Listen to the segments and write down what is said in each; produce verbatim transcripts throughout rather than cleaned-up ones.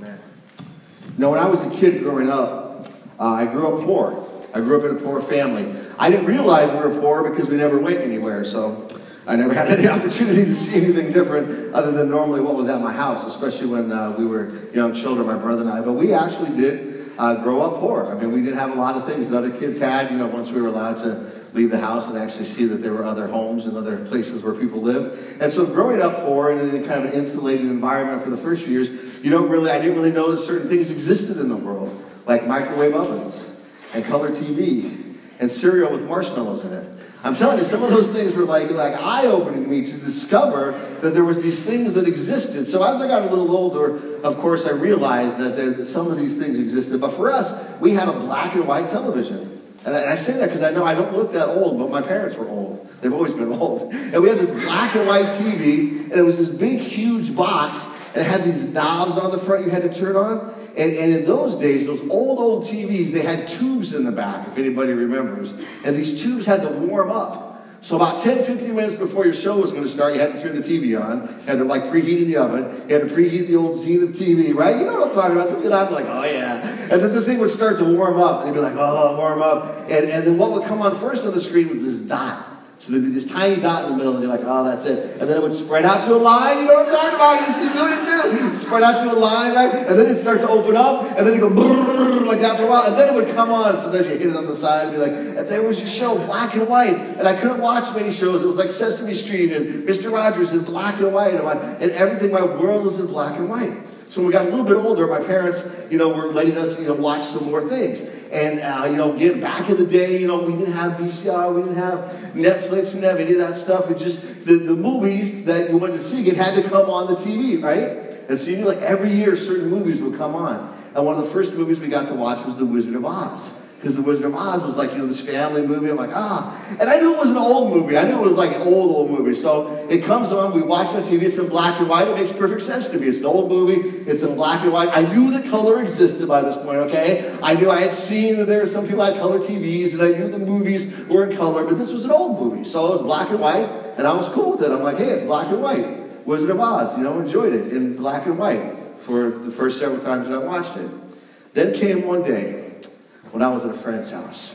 Amen. No, when I was a kid growing up, uh, I grew up poor. I grew up in a poor family. I didn't realize we were poor because we never went anywhere, so I never had any opportunity to see anything different other than normally what was at my house, especially when uh, we were young children, my brother and I. But we actually did uh, grow up poor. I mean, we didn't have a lot of things that other kids had, you know, once we were allowed to leave the house and actually see that there were other homes and other places where people lived. And so growing up poor and in a kind of an insulated environment for the first few years, you don't really, I didn't really know that certain things existed in the world, like microwave ovens and color T V and cereal with marshmallows in it. I'm telling you, some of those things were like, like eye-opening to me to discover that there was these things that existed. So as I got a little older, of course, I realized that, there, that some of these things existed. But for us, we had a black and white television. And I, and I say that because I know I don't look that old, but my parents were old. They've always been old. And we had this black and white T V, and it was this big, huge box, and it had these knobs on the front you had to turn on. And, and in those days, those old, old T Vs, they had tubes in the back, if anybody remembers. And these tubes had to warm up. So about ten, fifteen minutes before your show was going to start, you had to turn the T V on. You had to, like, preheat the oven. You had to preheat the old Zenith T V, right? You know what I'm talking about. Some of you laugh like, oh, yeah. And then the thing would start to warm up. And you'd be like, oh, warm up. And, and then what would come on first on the screen was this dot. So there'd be this tiny dot in the middle, and you're like, oh, that's it. And then it would spread out to a line. You know what I'm talking about? You're doing it too. Spread out to a line, right? And then it'd start to open up, and then it'd go brrr, like that for a while. And then it would come on. Sometimes you hit it on the side and be like, and there was your show, black and white. And I couldn't watch many shows. It was like Sesame Street and Mister Rogers in black and white. And, my, and everything, my world was in black and white. So when we got a little bit older, my parents, you know, were letting us, you know, watch some more things. And, uh, you know, again, back in the day, you know, we didn't have V C R, we didn't have Netflix, we didn't have any of that stuff. It just, the, the movies that you wanted to see, it had to come on the T V, right? And so you knew, like, every year certain movies would come on. And one of the first movies we got to watch was The Wizard of Oz. Because The Wizard of Oz was like, you know, this family movie. I'm like, ah. And I knew it was an old movie. I knew it was like an old, old movie. So it comes on, we watch it on T V, it's in black and white. It makes perfect sense to me. It's an old movie, it's in black and white. I knew that color existed by this point, okay? I knew I had seen that there were some people had color T Vs, and I knew the movies were in color, but this was an old movie. So it was black and white, and I was cool with it. I'm like, hey, it's black and white. Wizard of Oz, you know, enjoyed it in black and white for the first several times that I watched it. Then came one day, when I was at a friend's house.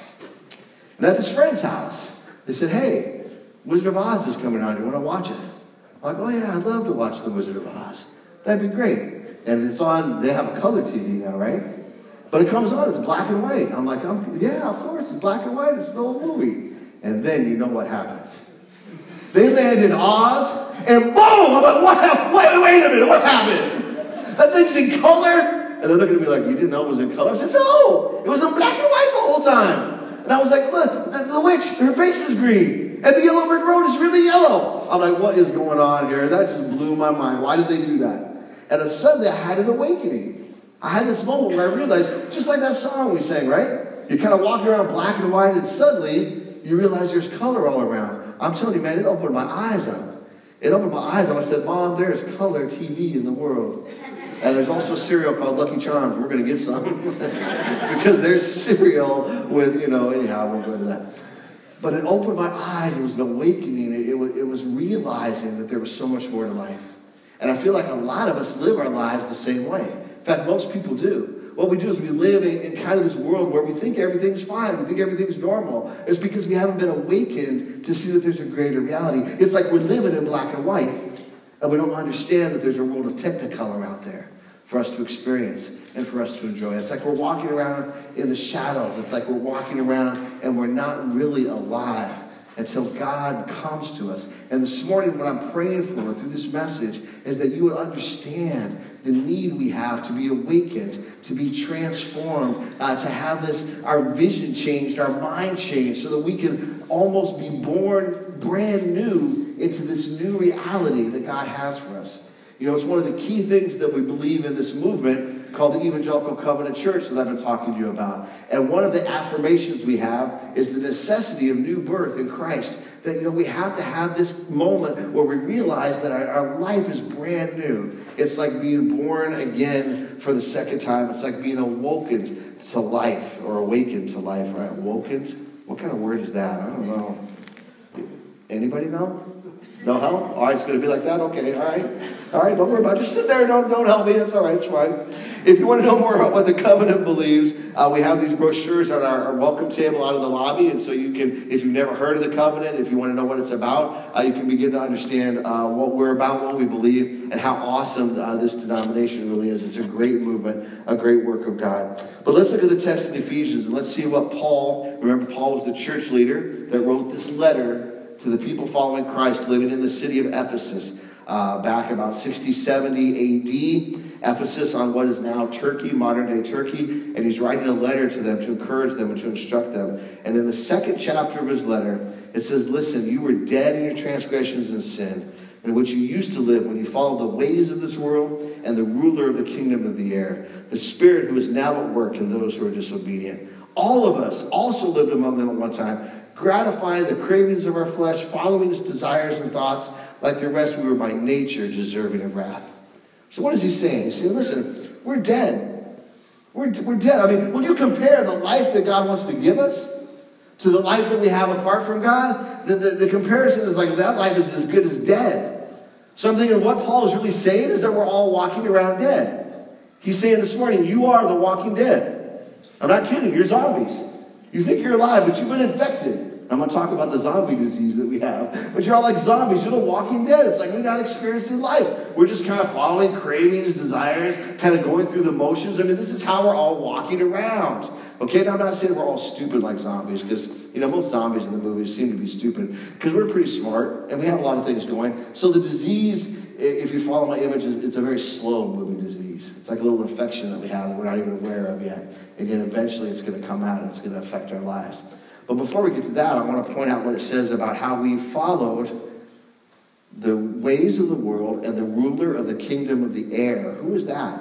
And at this friend's house, they said, hey, Wizard of Oz is coming on. Do you want to watch it? I'm like, oh, yeah, I'd love to watch The Wizard of Oz. That'd be great. And it's on, they have a color T V now, right? But it comes on, it's black and white. I'm like, I'm, yeah, of course, it's black and white. It's an old movie. And then you know what happens. They land in Oz, and boom! I'm like, what happened? Wait, wait a minute, what happened? That thing's in color? And they're looking at me like, you didn't know it was in color? I said, no, it was in black and white the whole time. And I was like, look, the, the witch, her face is green. And the yellow brick road is really yellow. I'm like, what is going on here? That just blew my mind. Why did they do that? And then suddenly I had an awakening. I had this moment where I realized, just like that song we sang, right? You're kind of walking around black and white, and suddenly you realize there's color all around. I'm telling you, man, it opened my eyes up. It opened my eyes up. I said, Mom, there's color T V in the world. And there's also a cereal called Lucky Charms. We're going to get some. Because there's cereal with, you know, anyhow, I won't go into that. But it opened my eyes. It was an awakening. It, it, it was realizing that there was so much more to life. And I feel like a lot of us live our lives the same way. In fact, most people do. What we do is we live in, in kind of this world where we think everything's fine. We think everything's normal. It's because we haven't been awakened to see that there's a greater reality. It's like we're living in black and white. And we don't understand that there's a world of technicolor out there for us to experience and for us to enjoy. It's like we're walking around in the shadows. It's like we're walking around and we're not really alive until God comes to us. And this morning, what I'm praying for through this message is that you would understand the need we have to be awakened, to be transformed, uh, to have this, our vision changed, our mind changed, so that we can almost be born brand new into this new reality that God has for us. You know, it's one of the key things that we believe in this movement called the Evangelical Covenant Church that I've been talking to you about. And one of the affirmations we have is the necessity of new birth in Christ. That, you know, we have to have this moment where we realize that our, our life is brand new. It's like being born again for the second time. It's like being awoken to life, or awakened to life, right? Awoken? What kind of word is that? I don't know. Anybody know? No help? All right, it's going to be like that? Okay, all right. All right, don't worry about it. Just sit there. Don't, don't help me. It's all right. It's fine. If you want to know more about what the covenant believes, uh, we have these brochures on our, our welcome table out of the lobby. And so you can, if you've never heard of the covenant, if you want to know what it's about, uh, you can begin to understand uh, what we're about, what we believe, and how awesome uh, this denomination really is. It's a great movement, a great work of God. But let's look at the text in Ephesians, and let's see what Paul, remember Paul was the church leader that wrote this letter to the people following Christ living in the city of Ephesus uh, back about sixty, seventy A D. Ephesus on what is now Turkey, modern-day Turkey. And he's writing a letter to them to encourage them and to instruct them. And in the second chapter of his letter, it says, listen, you were dead in your transgressions and sin, in which you used to live when you followed the ways of this world and the ruler of the kingdom of the air, the spirit who is now at work in those who are disobedient. All of us also lived among them at one time, gratifying the cravings of our flesh, following its desires and thoughts. Like the rest, we were by nature deserving of wrath. So what is he saying? He's saying, listen, we're dead. We're, we're dead. I mean, when you compare the life that God wants to give us to the life that we have apart from God, the, the, the comparison is like that life is as good as dead. So I'm thinking what Paul is really saying is that we're all walking around dead. He's saying this morning, you are the walking dead. I'm not kidding. You're zombies. You think you're alive, but you've been infected. I'm going to talk about the zombie disease that we have. But you're all like zombies. You're the walking dead. It's like we're not experiencing life. We're just kind of following cravings, desires, kind of going through the motions. I mean, this is how we're all walking around. Okay, now I'm not saying we're all stupid like zombies, because, you know, most zombies in the movies seem to be stupid, because we're pretty smart, and we have a lot of things going. So the disease, if you follow my image, it's a very slow-moving disease. It's like a little infection that we have that we're not even aware of yet. And then eventually it's going to come out, and it's going to affect our lives. But before we get to that, I want to point out what it says about how we followed the ways of the world and the ruler of the kingdom of the air. Who is that?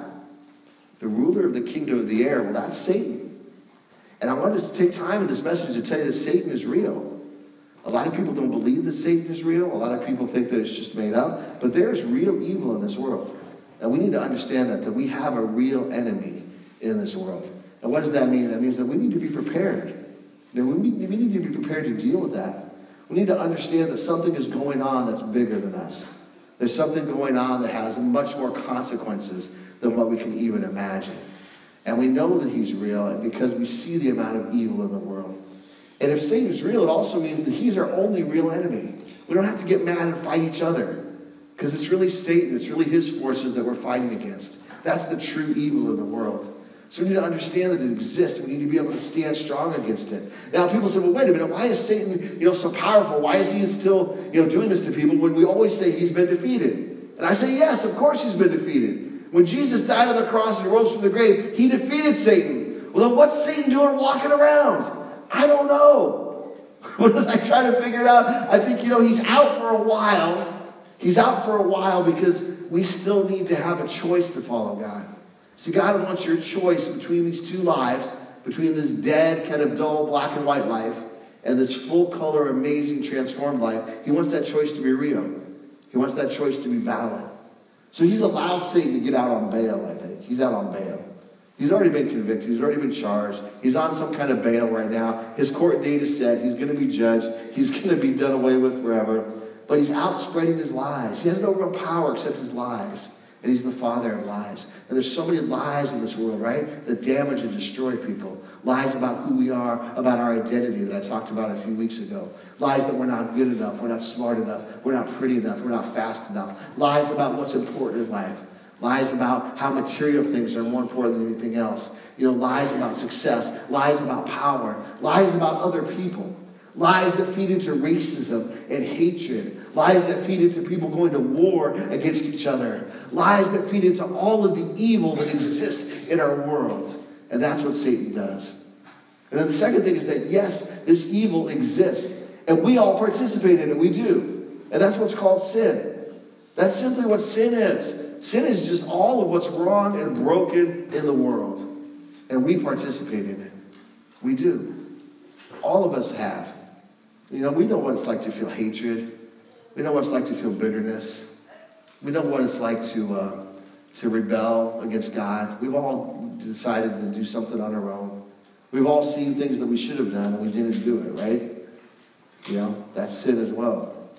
The ruler of the kingdom of the air. Well, that's Satan. And I want to take time in this message to tell you that Satan is real. A lot of people don't believe that Satan is real. A lot of people think that it's just made up. But there is real evil in this world. And we need to understand that, that we have a real enemy in this world. And what does that mean? That means that we need to be prepared. You know, we, need, we need to be prepared to deal with that. We need to understand that something is going on that's bigger than us. There's something going on that has much more consequences than what we can even imagine. And we know that he's real because we see the amount of evil in the world. And if Satan is real, it also means that he's our only real enemy. We don't have to get mad and fight each other, because it's really Satan, it's really his forces that we're fighting against. That's the true evil in the world. So we need to understand that it exists. We need to be able to stand strong against it. Now, people say, well, wait a minute. Why is Satan, you know, so powerful? Why is he still, you know, doing this to people when we always say he's been defeated? And I say, yes, of course he's been defeated. When Jesus died on the cross and rose from the grave, he defeated Satan. Well, then what's Satan doing walking around? I don't know. But as I try to figure it out, I think, you know, he's out for a while. He's out for a while because we still need to have a choice to follow God. See, God wants your choice between these two lives, between this dead, kind of dull, black and white life, and this full color, amazing, transformed life. He wants that choice to be real. He wants that choice to be valid. So he's allowed Satan to get out on bail, I think. He's out on bail. He's already been convicted. He's already been charged. He's on some kind of bail right now. His court date is set. He's going to be judged. He's going to be done away with forever. But he's out spreading his lies. He has no real power except his lies. And he's the father of lies. And there's so many lies in this world, right? That damage and destroy people. Lies about who we are, about our identity that I talked about a few weeks ago. Lies that we're not good enough, we're not smart enough, we're not pretty enough, we're not fast enough. Lies about what's important in life. Lies about how material things are more important than anything else. You know, lies about success. Lies about power. Lies about other people. Lies that feed into racism and hatred. Lies that feed into people going to war against each other. Lies that feed into all of the evil that exists in our world. And that's what Satan does. And then the second thing is that, yes, this evil exists. And we all participate in it. We do. And that's what's called sin. That's simply what sin is. Sin is just all of what's wrong and broken in the world. And we participate in it. We do. All of us have. You know, we know what it's like to feel hatred. We know what it's like to feel bitterness. We know what it's like to uh, to rebel against God. We've all decided to do something on our own. We've all seen things that we should have done and we didn't do it, right? You know, that's sin as well.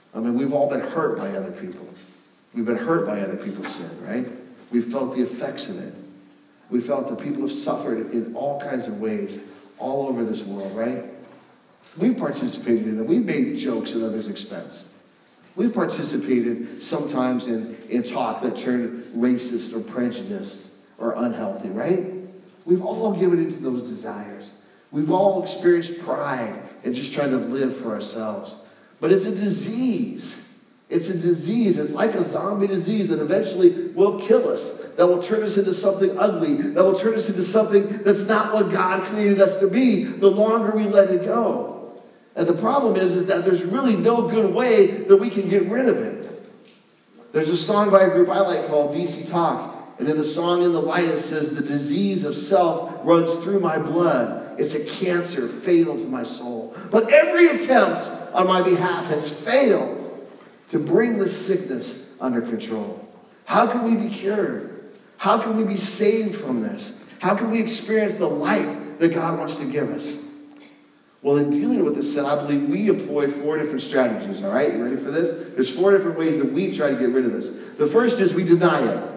I mean, we've all been hurt by other people. We've been hurt by other people's sin, right? We've felt the effects of it. We felt that people have suffered in all kinds of ways all over this world, right? We've participated in it. We've made jokes at others' expense. We've participated sometimes in, in talk that turned racist or prejudiced or unhealthy, right? We've all given into those desires. We've all experienced pride and just trying to live for ourselves. But it's a disease. It's a disease. It's like a zombie disease that eventually will kill us, that will turn us into something ugly, that will turn us into something that's not what God created us to be the longer we let it go. And the problem is, is that there's really no good way that we can get rid of it. There's a song by a group I like called D C Talk. And in the song In the Light, it says, the disease of self runs through my blood. It's a cancer fatal to my soul. But every attempt on my behalf has failed to bring this sickness under control. How can we be cured? How can we be saved from this? How can we experience the life that God wants to give us? Well, in dealing with this sin, I believe we employ four different strategies, all right? You ready for this? There's four different ways that we try to get rid of this. The first is we deny it,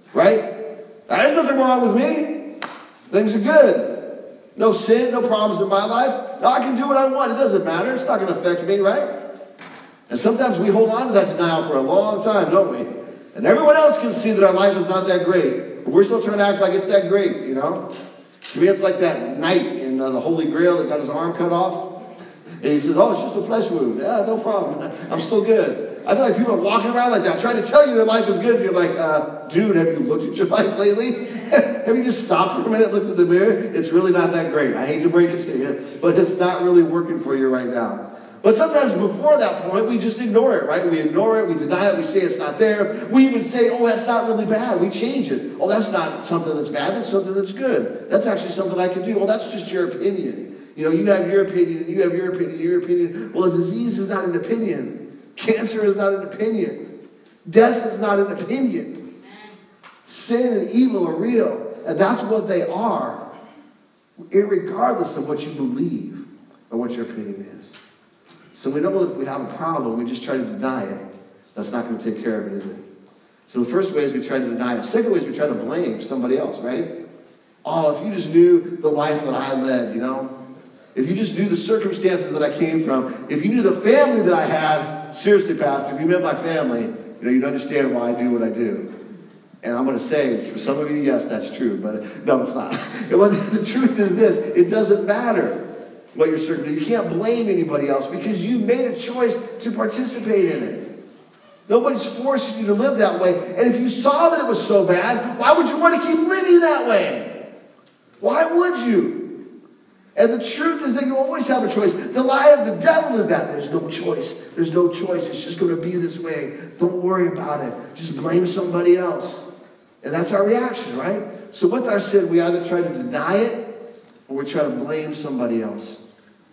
right? There's nothing wrong with me. Things are good. No sin, no problems in my life. No, I can do what I want. It doesn't matter. It's not going to affect me, right? And sometimes we hold on to that denial for a long time, don't we? And everyone else can see that our life is not that great. But we're still trying to act like it's that great, you know? To me, it's like that knight in uh, the Holy Grail that got his arm cut off. And he says, oh, it's just a flesh wound. Yeah, no problem. I'm still good. I feel like people are walking around like that, trying to tell you their life is good. And you're like, uh, dude, have you looked at your life lately? Have you just stopped for a minute, looked at the mirror? It's really not that great. I hate to break it to you, but it's not really working for you right now. But sometimes before that point, we just ignore it, right? We ignore it, we deny it, we say it's not there. We even say, oh, that's not really bad. We change it. Oh, that's not something that's bad, that's something that's good. That's actually something I can do. Well, that's just your opinion. You know, you have your opinion, and you have your opinion, your opinion. Well, a disease is not an opinion. Cancer is not an opinion. Death is not an opinion. Sin and evil are real, and that's what they are, irregardless of what you believe or what your opinion is. So we know that if we have a problem, we just try to deny it. That's not going to take care of it, is it? So the first way is we try to deny it. Second way is we try to blame somebody else, right? Oh, if you just knew the life that I led, you know? If you just knew the circumstances that I came from, if you knew the family that I had, seriously, Pastor, if you met my family, you know, you'd understand why I do what I do. And I'm going to say, for some of you, yes, that's true, but no, it's not. The truth is this, it doesn't matter what your circumstances. You can't blame anybody else because you made a choice to participate in it. Nobody's forcing you to live that way. And if you saw that it was so bad, why would you want to keep living that way? Why would you? And the truth is that you always have a choice. The lie of the devil is that there's no choice. There's no choice. It's just going to be this way. Don't worry about it. Just blame somebody else. And that's our reaction, right? So with our sin, we either try to deny it or we try to blame somebody else.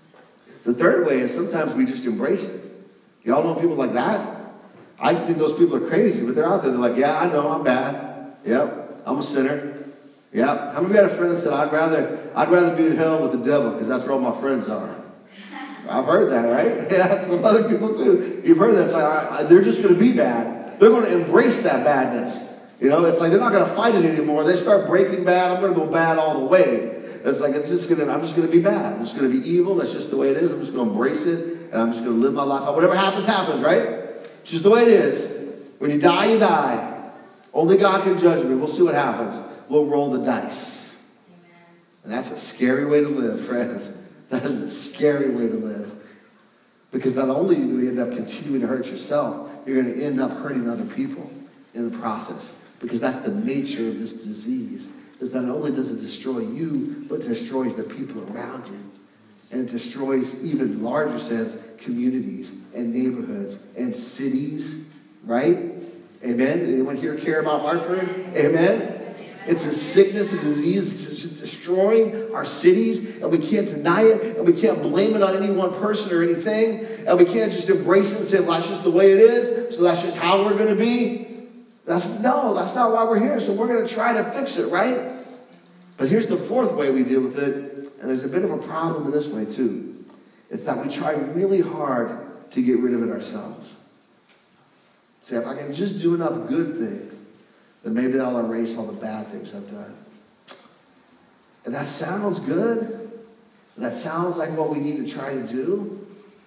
The third way is sometimes we just embrace it. Y'all know people like that? I think those people are crazy, but they're out there. They're like, yeah, I know, I'm bad. Yep, I'm a sinner. Yep. How many of you had a friend that said, I'd rather, I'd rather be in hell with the devil because that's where all my friends are? I've heard that, right? Yeah, some other people too. You've heard that. It's like, I, I, they're just going to be bad. They're going to embrace that badness. You know, it's like they're not going to fight it anymore. They start breaking bad. I'm going to go bad all the way. It's like, it's just going to, I'm just going to be bad. I'm just going to be evil. That's just the way it is. I'm just going to embrace it. And I'm just going to live my life. Whatever happens, happens, right? It's just the way it is. When you die, you die. Only God can judge me. We'll see what happens. We'll roll the dice. Amen. And that's a scary way to live, friends. That is a scary way to live. Because not only are you going to end up continuing to hurt yourself, you're going to end up hurting other people in the process. Because that's the nature of this disease. Is that not only does it destroy you, but it destroys the people around you. And it destroys, even in larger sense, communities and neighborhoods and cities. Right? Amen? Anyone here care about Hartford? Amen? It's a sickness, a disease. It's destroying our cities, and we can't deny it, and we can't blame it on any one person or anything, and we can't just embrace it and say, well, that's just the way it is, so that's just how we're going to be. That's no, that's not why we're here, so we're going to try to fix it, right? But here's the fourth way we deal with it, and there's a bit of a problem in this way, too. It's that we try really hard to get rid of it ourselves. Say, if I can just do enough good things, then maybe that'll erase all the bad things I've done. And that sounds good. That sounds like what we need to try to do.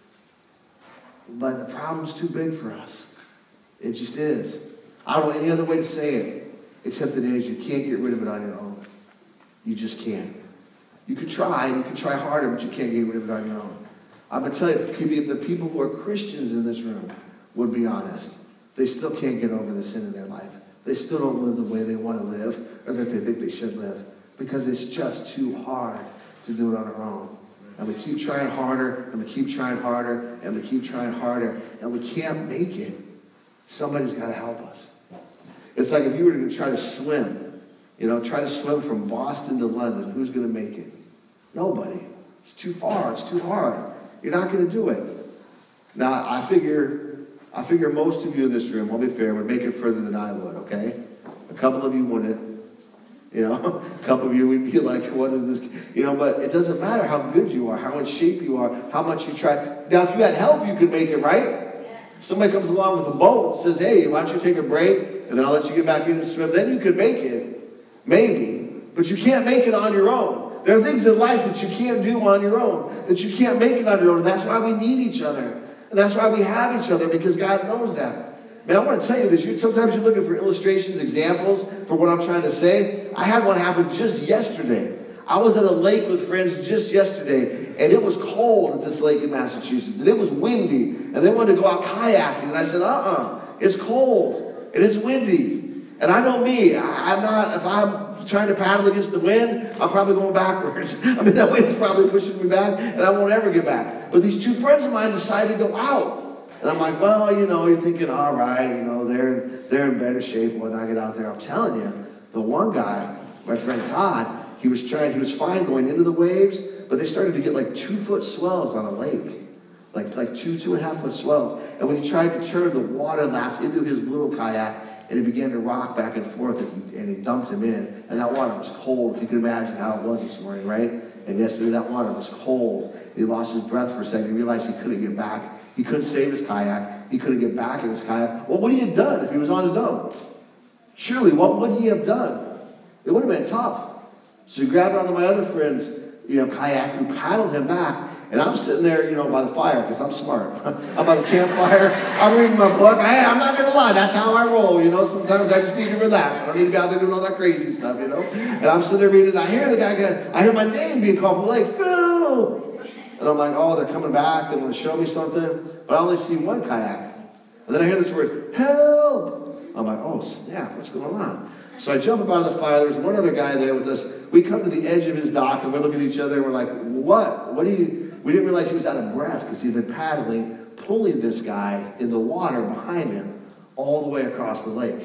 But the problem's too big for us. It just is. I don't know any other way to say it, except it is. You can't get rid of it on your own. You just can't. You can try, you can try harder, but you can't get rid of it on your own. I'm going to tell you, if the people who are Christians in this room would be honest, they still can't get over the sin in their life. They still don't live the way they want to live or that they think they should live because it's just too hard to do it on our own. And we keep trying harder, and we keep trying harder, and we keep trying harder, and we can't make it. Somebody's got to help us. It's like if you were to try to swim, you know, try to swim from Boston to London, who's going to make it? Nobody. It's too far. It's too hard. You're not going to do it. Now, I figure, I figure most of you in this room, I'll be fair, would make it further than I would, okay? A couple of you wouldn't. You know, a couple of you would be like, what is this? You know, but it doesn't matter how good you are, how in shape you are, how much you try. Now, if you had help, you could make it, right? Yes. Somebody comes along with a boat and says, hey, why don't you take a break, and then I'll let you get back in and swim. Then you could make it. Maybe. But you can't make it on your own. There are things in life that you can't do on your own, that you can't make it on your own. And that's why we need each other. And that's why we have each other, because God knows that. Man, I want to tell you this. You, sometimes you're looking for illustrations, examples for what I'm trying to say. I had one happen just yesterday. I was at a lake with friends just yesterday, and it was cold at this lake in Massachusetts, and it was windy, and they wanted to go out kayaking, and I said, uh-uh, it's cold, and it's windy. And I know me. I, I'm not, if I'm trying to paddle against the wind, I'm probably going backwards. I mean, that wind's probably pushing me back, and I won't ever get back. But these two friends of mine decided to go out. And I'm like, well, you know, you're thinking, all right, you know, they're, they're in better shape when I get out there. I'm telling you, the one guy, my friend Todd, he was trying, he was fine going into the waves, but they started to get like two foot swells on a lake. Like, like two, two and a half foot swells. And when he tried to turn, the water lapped into his little kayak, and it began to rock back and forth, and he, and he dumped him in. And that water was cold, if you can imagine how it was this morning, right? And yesterday that water was cold. He lost his breath for a second. He realized he couldn't get back. He couldn't save his kayak. He couldn't get back in his kayak. Well, what would he have done if he was on his own? Surely, what would he have done? It would have been tough. So he grabbed onto my other friend's, you know, kayak and paddled him back. And I'm sitting there, you know, by the fire, because I'm smart. I'm by the campfire. I'm reading my book. Hey, I'm not going to lie. That's how I roll, you know. Sometimes I just need to relax. I don't need to be out there doing all that crazy stuff, you know. And I'm sitting there reading. I hear the guy, go, I hear my name being called from the lake. Phil! And I'm like, oh, they're coming back. They want to show me something. But I only see one kayak. And then I hear this word, help! I'm like, oh, snap. What's going on? So I jump up out of the fire. There's one other guy there with us. We come to the edge of his dock, and we look at each other. And we're like, what? What do you... We didn't realize he was out of breath because he'd been paddling, pulling this guy in the water behind him all the way across the lake.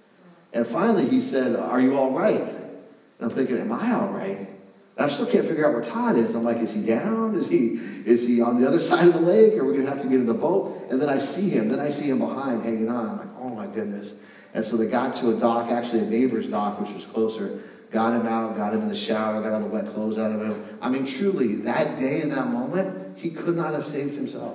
And finally he said, are you all right? And I'm thinking, am I all right? And I still can't figure out where Todd is. I'm like, is he down? Is he is he on the other side of the lake? Or are we going to have to get in the boat? And then I see him. Then I see him behind hanging on. I'm like, oh my goodness. And so they got to a dock, actually a neighbor's dock, which was closer. Got him out, got him in the shower, got all the wet clothes out of him. I mean, truly, that day and that moment, he could not have saved himself.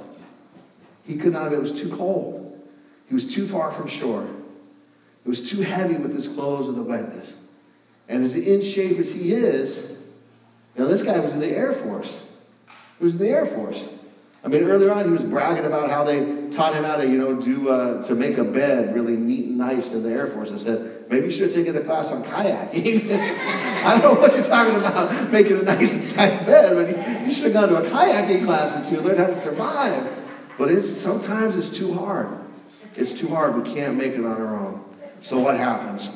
He could not have. It was too cold. He was too far from shore. It was too heavy with his clothes and the wetness. And as in shape as he is, you know, this guy was in the Air Force. He was in the Air Force. I mean, earlier on, he was bragging about how they taught him how to, you know, do uh, to make a bed really neat and nice in the Air Force. I said, maybe you should have taken a class on kayaking. I don't know what you're talking about, making a nice and tight bed, but you, you should have gone to a kayaking class or two, learn how to survive. But it's sometimes it's too hard. It's too hard. We can't make it on our own. So what happens?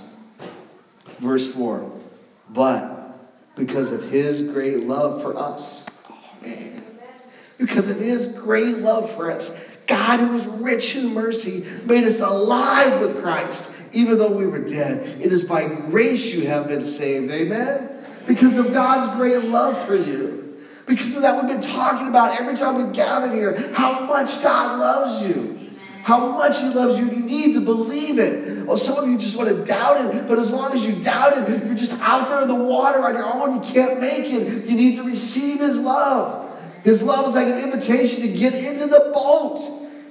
Verse four. But because of his great love for us, oh man, because of his great love for us, God, who is rich in mercy, made us alive with Christ, even though we were dead. It is by grace you have been saved. Amen? Because of God's great love for you. Because of that, we've been talking about every time we've gathered here, how much God loves you. How much he loves you. You need to believe it. Well, some of you just want to doubt it, but as long as you doubt it, you're just out there in the water on your own. You can't make it. You need to receive his love. His love is like an invitation to get into the boat.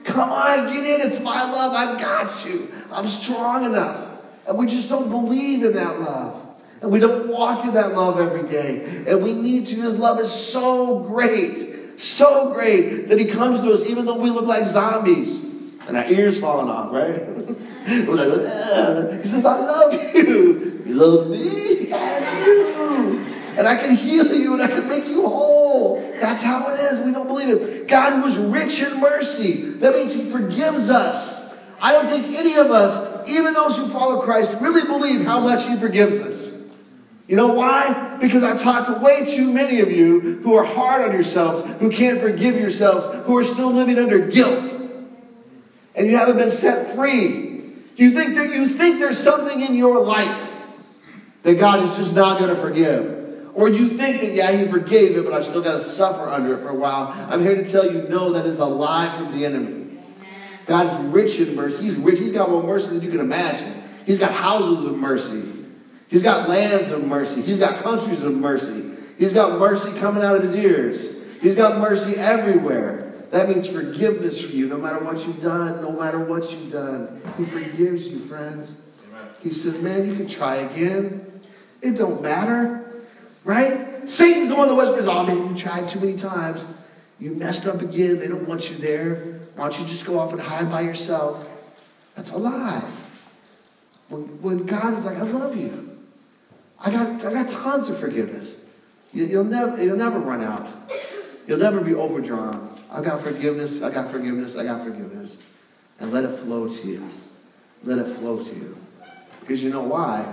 Come on, get in. It's my love. I've got you. I'm strong enough. And we just don't believe in that love. And we don't walk in that love every day. And we need to. His love is so great, so great that he comes to us even though we look like zombies. And our ears falling off, right? We're like, ugh. He says, I love you. You love me? Yes, you. And I can heal you and I can make you whole. That's how it is. We don't believe it. God who is rich in mercy. That means he forgives us. I don't think any of us, even those who follow Christ, really believe how much he forgives us. You know why? Because I've talked to way too many of you who are hard on yourselves, who can't forgive yourselves, who are still living under guilt. And you haven't been set free. You think that you think there's something in your life that God is just not going to forgive. Or you think that, yeah, he forgave it, but I've still got to suffer under it for a while. I'm here to tell you, no, that is a lie from the enemy. God is rich in mercy. He's rich. He's got more mercy than you can imagine. He's got houses of mercy. He's got lands of mercy. He's got countries of mercy. He's got mercy coming out of his ears. He's got mercy everywhere. That means forgiveness for you, no matter what you've done, no matter what you've done. He forgives you, friends. He says, man, you can try again. It don't matter. Right? Satan's the one that whispers, oh man, you tried too many times. You messed up again. They don't want you there. Why don't you just go off and hide by yourself? That's a lie. When, when God is like, I love you. I got, I got tons of forgiveness. You, you'll never, you'll never run out. You'll never be overdrawn. I got forgiveness. I got forgiveness. I got forgiveness. And let it flow to you. Let it flow to you. Because you know why?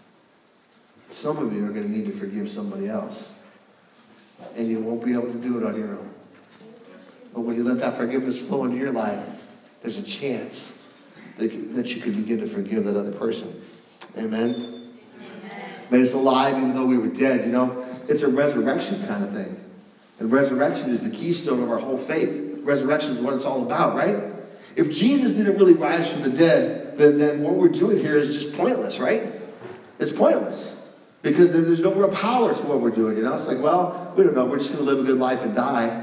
Some of you are going to need to forgive somebody else. And you won't be able to do it on your own. But when you let that forgiveness flow into your life, there's a chance that, that you can begin to forgive that other person. Amen? Amen. But it's alive even though we were dead. You know, it's a resurrection kind of thing. And resurrection is the keystone of our whole faith. Resurrection is what it's all about, right? If Jesus didn't really rise from the dead, then, then what we're doing here is just pointless, right? It's pointless. Because there's no real power to what we're doing, you know? It's like, well, we don't know. We're just going to live a good life and die.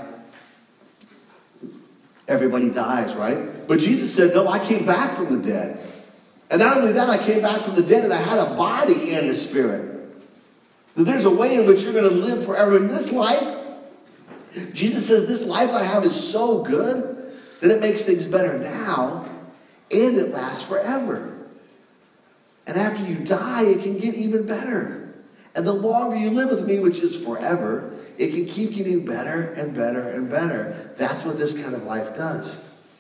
Everybody dies, right? But Jesus said, no, I came back from the dead. And not only that, I came back from the dead and I had a body and a spirit. That there's a way in which you're going to live forever. In this life, Jesus says, this life I have is so good that it makes things better now and it lasts forever. And after you die, it can get even better. And the longer you live with me, which is forever, it can keep getting better and better and better. That's what this kind of life does.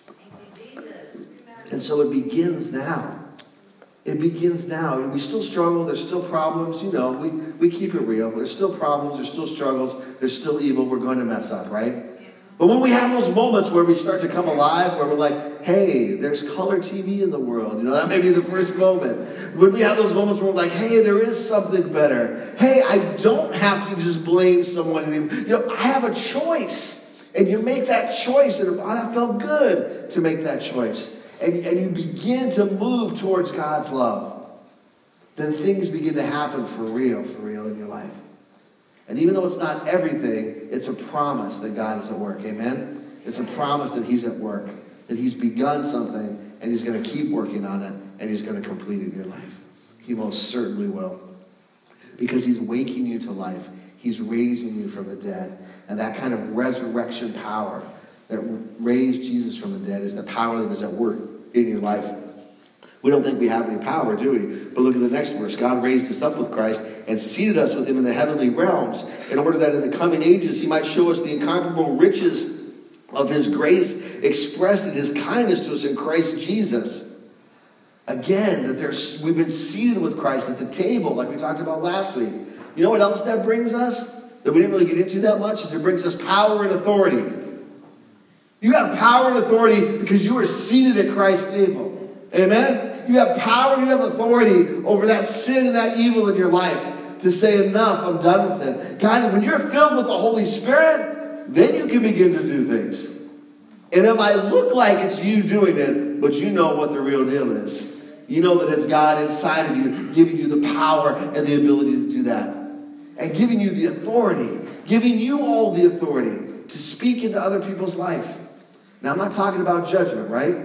And so it begins now. It begins now. And we still struggle. There's still problems. You know, we, we keep it real. There's still problems. There's still struggles. There's still evil. We're going to mess up, right? But when we have those moments where we start to come alive, where we're like, hey, there's color T V in the world. You know, that may be the first moment. When we have those moments where we're like, hey, there is something better. Hey, I don't have to just blame someone anymore. You know, I have a choice. And you make that choice. And oh, that felt good to make that choice. And, and you begin to move towards God's love. Then things begin to happen for real, for real in your life. And even though it's not everything, it's a promise that God is at work. Amen? It's a promise that he's at work. That he's begun something and he's going to keep working on it and he's going to complete it in your life. He most certainly will. Because he's waking you to life. He's raising you from the dead. And that kind of resurrection power that raised Jesus from the dead is the power that is at work in your life. We don't think we have any power, do we? But look at the next verse. God raised us up with Christ and seated us with him in the heavenly realms in order that in the coming ages he might show us the incomparable riches of his grace expressed in his kindness to us in Christ Jesus. Again, that there's, we've been seated with Christ at the table like we talked about last week. You know what else that brings us? That we didn't really get into that much is it brings us power and authority. You have power and authority because you are seated at Christ's table. Amen? You have power and you have authority over that sin and that evil in your life to say, enough, I'm done with it. God, when you're filled with the Holy Spirit, then you can begin to do things. And it might look like it's you doing it, but you know what the real deal is. You know that it's God inside of you giving you the power and the ability to do that. And giving you the authority, giving you all the authority to speak into other people's life. Now, I'm not talking about judgment, right?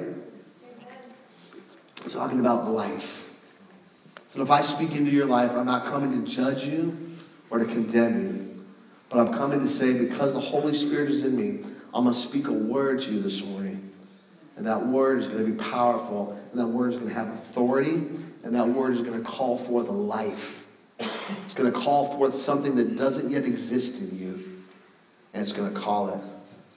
I'm talking about life. So if I speak into your life, I'm not coming to judge you or to condemn you. But I'm coming to say, because the Holy Spirit is in me, I'm going to speak a word to you this morning. And that word is going to be powerful. And that word is going to have authority. And that word is going to call forth a life. It's going to call forth something that doesn't yet exist in you. And it's going to call it.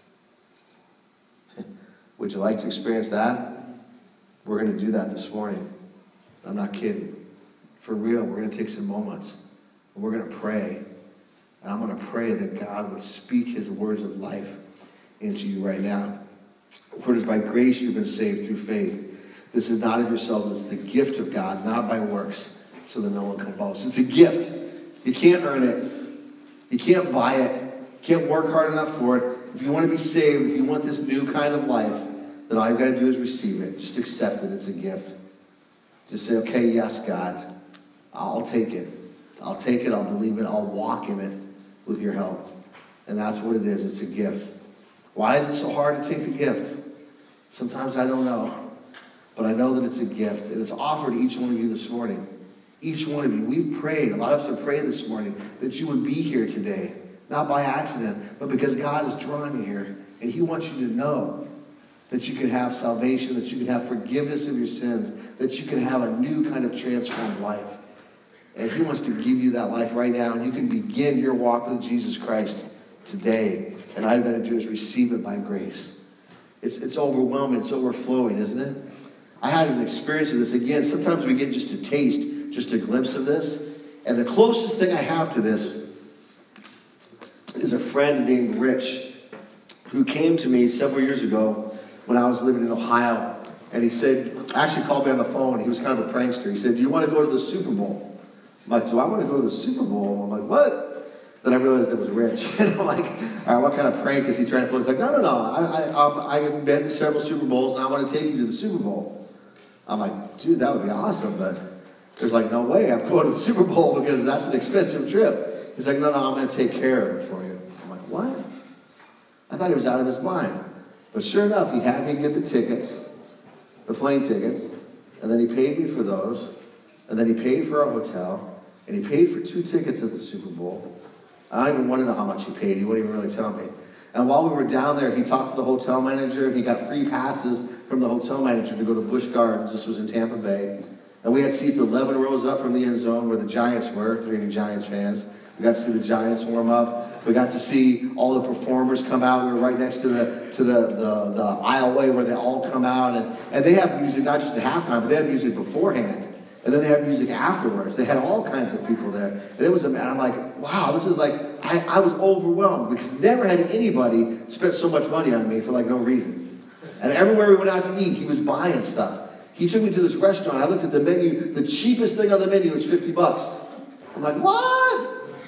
Would you like to experience that? We're going to do that this morning. I'm not kidding. For real, we're going to take some moments. And we're going to pray. And I'm going to pray that God would speak his words of life into you right now. For it is by grace you've been saved through faith. This is not of yourselves. It's the gift of God, not by works, so that no one can boast. It's a gift. You can't earn it. You can't buy it. You can't work hard enough for it. If you want to be saved, if you want this new kind of life, then all you've got to do is receive it. Just accept it. It's a gift. Just say, okay, yes, God. I'll take it. I'll take it. I'll believe it. I'll walk in it with your help. And that's what it is. It's a gift. Why is it so hard to take the gift? Sometimes I don't know. But I know that it's a gift. And it's offered to each one of you this morning. Each one of you. We've prayed. A lot of us have prayed this morning that you would be here today. Not by accident, but because God is drawing you here. And he wants you to know that you can have salvation, that you can have forgiveness of your sins, that you can have a new kind of transformed life. And he wants to give you that life right now. And you can begin your walk with Jesus Christ today. And all you've got to do is receive it by grace. It's, it's overwhelming. It's overflowing, isn't it? I had an experience of this. Again, sometimes we get just a taste, just a glimpse of this. And the closest thing I have to this is a friend named Rich who came to me several years ago when I was living in Ohio. And he said, actually called me on the phone. He was kind of a prankster. He said, do you want to go to the Super Bowl? I'm like, do I want to go to the Super Bowl? I'm like, what? Then I realized it was Rich. And I'm like, all right, what kind of prank is he trying to play? He's like, no, no, no. I, I, um, I've been to several Super Bowls, and I want to take you to the Super Bowl. I'm like, dude, that would be awesome. But there's like, no way I'm going to the Super Bowl because that's an expensive trip. He's like, no, no, I'm going to take care of it for you. I'm like, what? I thought he was out of his mind. But sure enough, he had me get the tickets, the plane tickets, and then he paid me for those, and then he paid for our hotel, and he paid for two tickets at the Super Bowl. I don't even want to know how much he paid. He wouldn't even really tell me. And while we were down there, he talked to the hotel manager, and he got free passes from the hotel manager to go to Busch Gardens. This was in Tampa Bay. And we had seats eleven rows up from the end zone where the Giants were, if there are any Giants fans. We got to see the Giants warm up. We got to see all the performers come out. We were right next to the to the, the, the aisleway where they all come out. And, and they have music, not just at halftime, but they have music beforehand. And then they have music afterwards. They had all kinds of people there. And it was, and I'm like, wow, this is like, I, I was overwhelmed because never had anybody spent so much money on me for like no reason. And everywhere we went out to eat, he was buying stuff. He took me to this restaurant. I looked at the menu. The cheapest thing on the menu was fifty bucks. I'm like, what?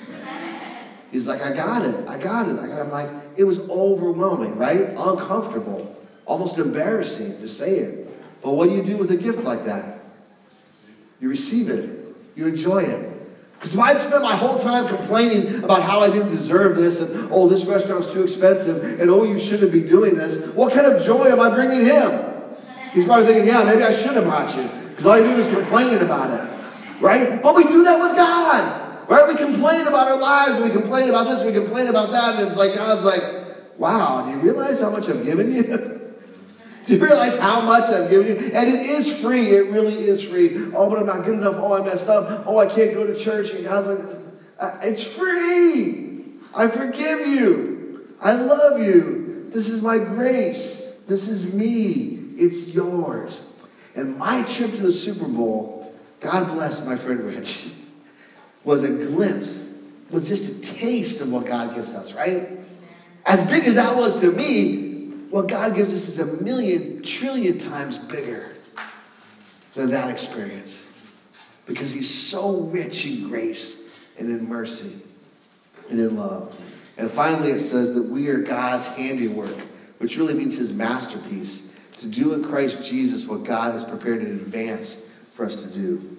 He's like, I got it. I got it. I got it. I'm like, it was overwhelming, right? Uncomfortable. Almost embarrassing to say it. But what do you do with a gift like that? You receive it. You enjoy it. Because if I spent my whole time complaining about how I didn't deserve this, and oh, this restaurant's too expensive, and oh, you shouldn't be doing this, what kind of joy am I bringing him? He's probably thinking, yeah, maybe I should have brought you. Because all you do is complaining about it. Right? But we do that with God. Right? We complain about our lives, and we complain about this, and we complain about that, and it's like, God's like, wow, do you realize how much I've given you? Do you realize how much I've given you? And it is free. It really is free. Oh, but I'm not good enough. Oh, I messed up. Oh, I can't go to church. And God's like, it's free. I forgive you. I love you. This is my grace. This is me. It's yours. And my trip to the Super Bowl, God bless my friend Rich, was a glimpse, was just a taste of what God gives us, right? As big as that was to me, what God gives us is a million, trillion times bigger than that experience. Because he's so rich in grace and in mercy and in love. And finally it says that we are God's handiwork, which really means his masterpiece, to do in Christ Jesus what God has prepared in advance for us to do.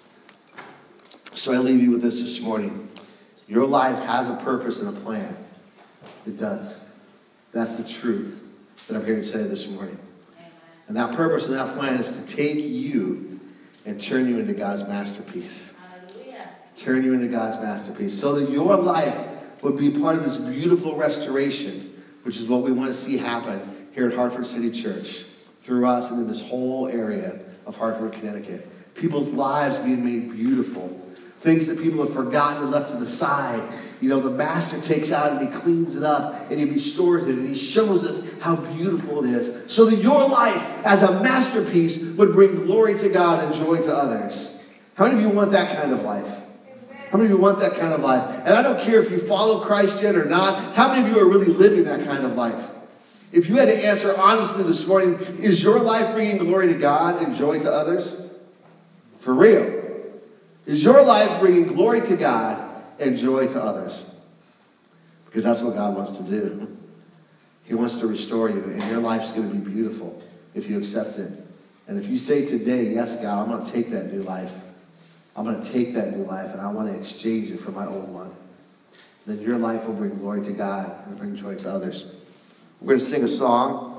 So I leave you with this this morning. Your life has a purpose and a plan. It does. That's the truth. that I'm here to tell you this morning. And that purpose and that plan is to take you and turn you into God's masterpiece. Hallelujah. Turn you into God's masterpiece so that your life would be part of this beautiful restoration, which is what we want to see happen here at Hartford City Church through us and in this whole area of Hartford, Connecticut. People's lives being made beautiful. Things that people have forgotten and left to the side. You know, the master takes out and he cleans it up and he restores it and he shows us how beautiful it is. So that your life as a masterpiece would bring glory to God and joy to others. How many of you want that kind of life? How many of you want that kind of life? And I don't care if you follow Christ yet or not. How many of you are really living that kind of life? If you had to answer honestly this morning, is your life bringing glory to God and joy to others? For real. Is your life bringing glory to God and joy to others? Because that's what God wants to do. He wants to restore you, and your life's going to be beautiful if you accept it. And if you say today, yes, God, I'm going to take that new life. I'm going to take that new life, and I want to exchange it for my old one. Then your life will bring glory to God and bring joy to others. We're going to sing a song.